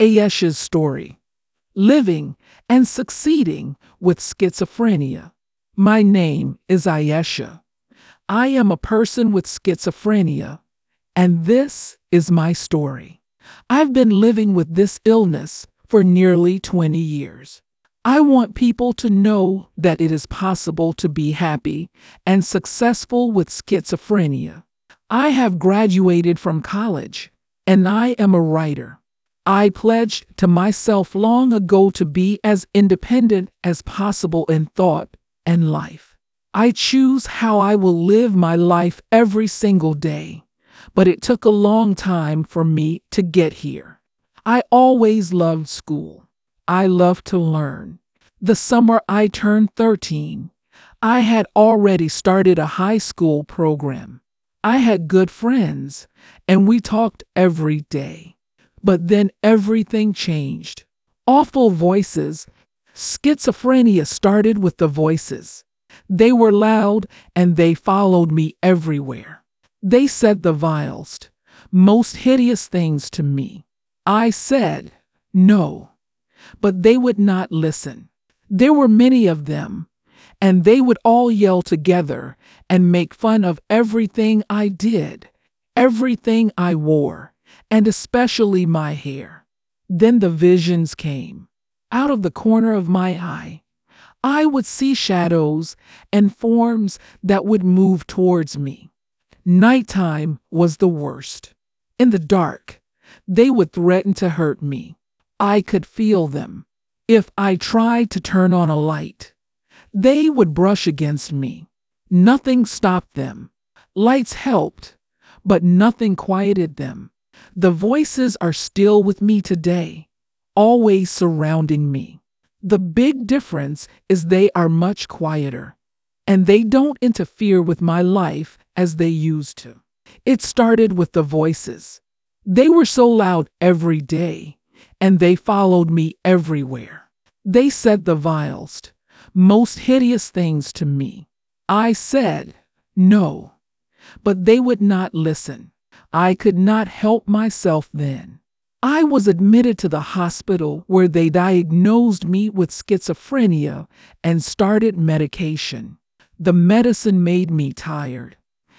Ayesha's story: living and succeeding with schizophrenia. My name is Ayesha. I am a person with schizophrenia, and this is my story. I've been living with this illness for nearly 20 years. I want people to know that it is possible to be happy and successful with schizophrenia. I have graduated from college, and I am a writer. I pledged to myself long ago to be as independent as possible in thought and life. I choose how I will live my life every single day, but it took a long time for me to get here. I always loved school. I loved to learn. The summer I turned 13, I had already started a high school program. I had good friends, and we talked every day. But then everything changed. Awful voices. Schizophrenia started with the voices. They were loud, and they followed me everywhere. They said the vilest, most hideous things to me. I said no, but they would not listen. There were many of them, and they would all yell together and make fun of everything I did, everything I wore, and especially my hair. Then the visions came. Out of the corner of my eye, I would see shadows and forms that would move towards me. Nighttime was the worst. In the dark, they would threaten to hurt me. I could feel them. If I tried to turn on a light, they would brush against me. Nothing stopped them. Lights helped, but nothing quieted them. The voices are still with me today, always surrounding me. The big difference is they are much quieter, and they don't interfere with my life as they used to. It started with the voices. They were so loud every day, and they followed me everywhere. They said the vilest, most hideous things to me. I said no, but they would not listen. I could not help myself then. I was admitted to the hospital where they diagnosed me with schizophrenia and started medication. The medicine made me tired.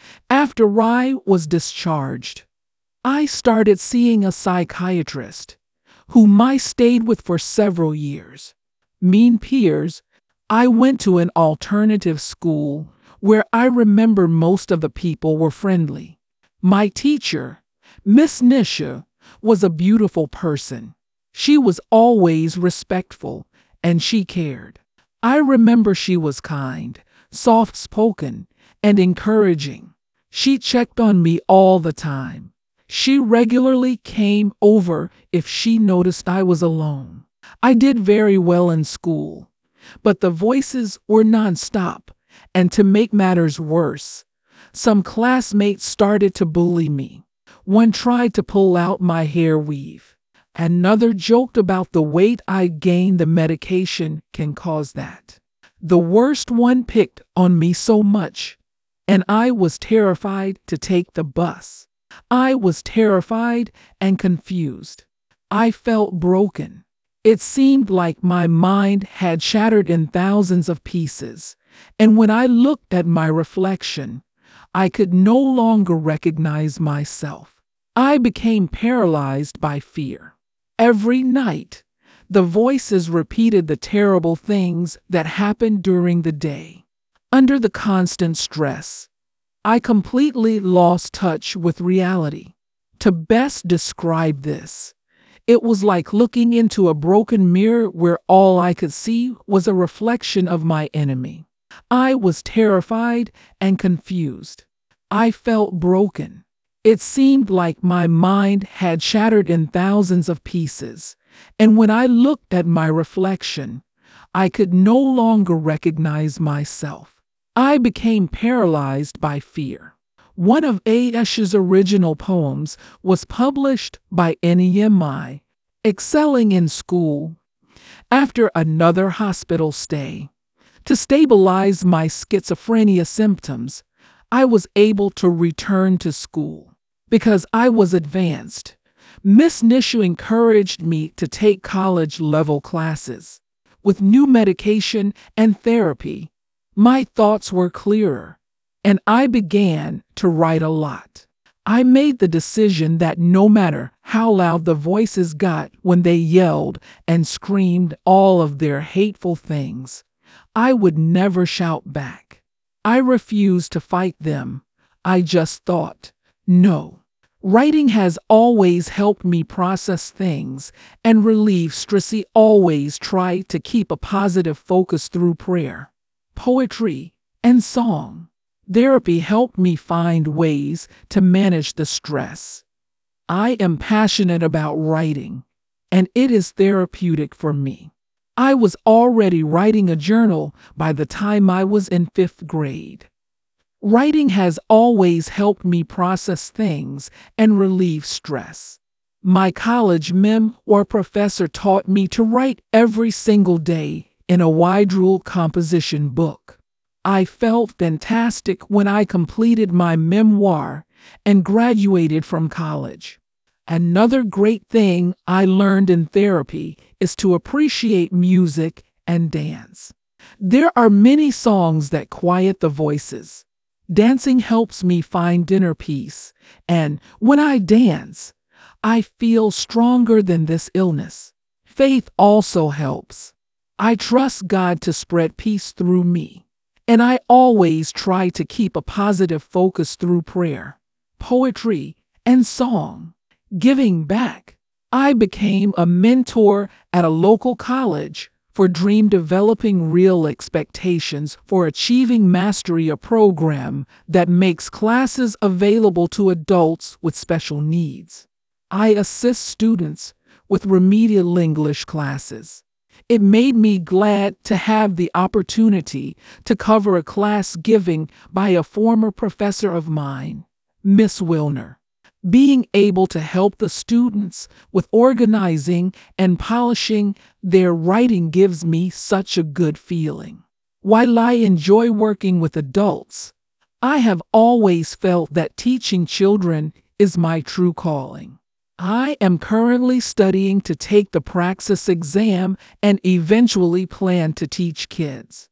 After I was discharged, I started seeing a psychiatrist, whom I stayed with for several years. Mean peers. I went to an alternative school where I remember most of the people were friendly. My teacher, Miss Nisha, was a beautiful person. She was always respectful, and she cared. I remember she was kind, soft-spoken, and encouraging. She checked on me all the time. She regularly came over if she noticed I was alone. I did very well in school, but the voices were nonstop, and to make matters worse, some classmates started to bully me. One tried to pull out my hair weave. Another joked about the weight I gained. The medication can cause that. The worst one picked on me so much, and I was terrified to take the bus. I was terrified and confused. I felt broken. It seemed like my mind had shattered in thousands of pieces, and when I looked at my reflection, I could no longer recognize myself. I became paralyzed by fear. Every night, the voices repeated the terrible things that happened during the day. Under the constant stress, I completely lost touch with reality. To best describe this, it was like looking into a broken mirror where all I could see was a reflection of my enemy. I was terrified and confused. I felt broken. It seemed like my mind had shattered in thousands of pieces, and when I looked at my reflection, I could no longer recognize myself. I became paralyzed by fear. One of Ayesha's original poems was published by NEMI, Excelling in School, after another hospital stay. To stabilize my schizophrenia symptoms, I was able to return to school. Because I was advanced, Miss Nishu encouraged me to take college-level classes. With new medication and therapy, my thoughts were clearer, and I began to write a lot. I made the decision that no matter how loud the voices got when they yelled and screamed all of their hateful things, I would never shout back. I refused to fight them. I just thought, no. Writing has always helped me process things and relieve stress. I always try to keep a positive focus through prayer, poetry, and song. Therapy helped me find ways to manage the stress. I am passionate about writing, and it is therapeutic for me. I was already writing a journal by the time I was in 5th grade. Writing has always helped me process things and relieve stress. My college memoir professor taught me to write every single day in a wide-rule composition book. I felt fantastic when I completed my memoir and graduated from college. Another great thing I learned in therapy is to appreciate music and dance. There are many songs that quiet the voices. Dancing helps me find inner peace, and when I dance, I feel stronger than this illness. Faith also helps. I trust God to spread peace through me, and I always try to keep a positive focus through prayer, poetry, and song. Giving back. I became a mentor at a local college for Dream Developing Real Expectations for Achieving Mastery, a program that makes classes available to adults with special needs. I assist students with remedial English classes. It made me glad to have the opportunity to cover a class given by a former professor of mine, Miss Wilner. Being able to help the students with organizing and polishing their writing gives me such a good feeling. While I enjoy working with adults, I have always felt that teaching children is my true calling. I am currently studying to take the Praxis exam and eventually plan to teach kids.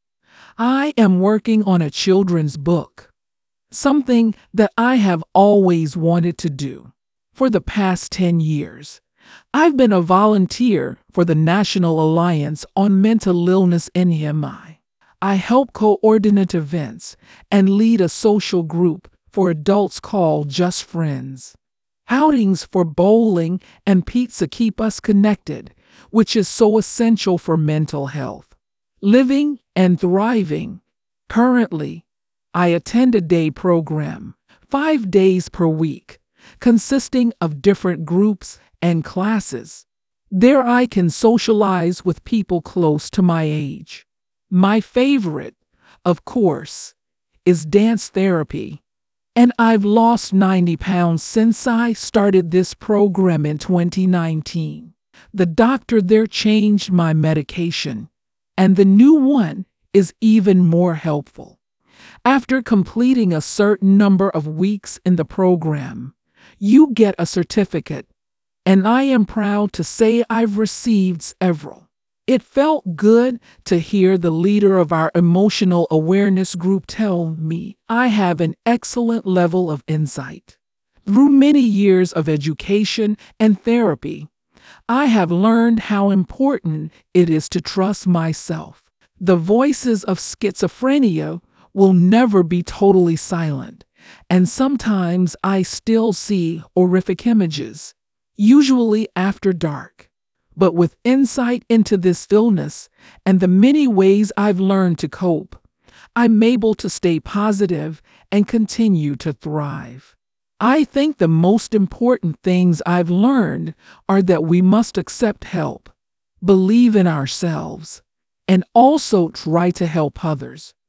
I am working on a children's book, something that I have always wanted to do. For the past 10 years, I've been a volunteer for the National Alliance on Mental Illness (NEMI). I help coordinate events and lead a social group for adults called Just Friends. Outings for bowling and pizza keep us connected, which is so essential for mental health, living, and thriving. Currently, I attend a day program, 5 days per week, consisting of different groups and classes. There I can socialize with people close to my age. My favorite, of course, is dance therapy, and I've lost 90 pounds since I started this program in 2019. The doctor there changed my medication, and the new one is even more helpful. After completing a certain number of weeks in the program, you get a certificate, and I am proud to say I've received several. It felt good to hear the leader of our emotional awareness group tell me I have an excellent level of insight. Through many years of education and therapy, I have learned how important it is to trust myself. The voices of schizophrenia will never be totally silent, and sometimes I still see horrific images, usually after dark. But with insight into this illness and the many ways I've learned to cope, I'm able to stay positive and continue to thrive. I think the most important things I've learned are that we must accept help, believe in ourselves, and also try to help others.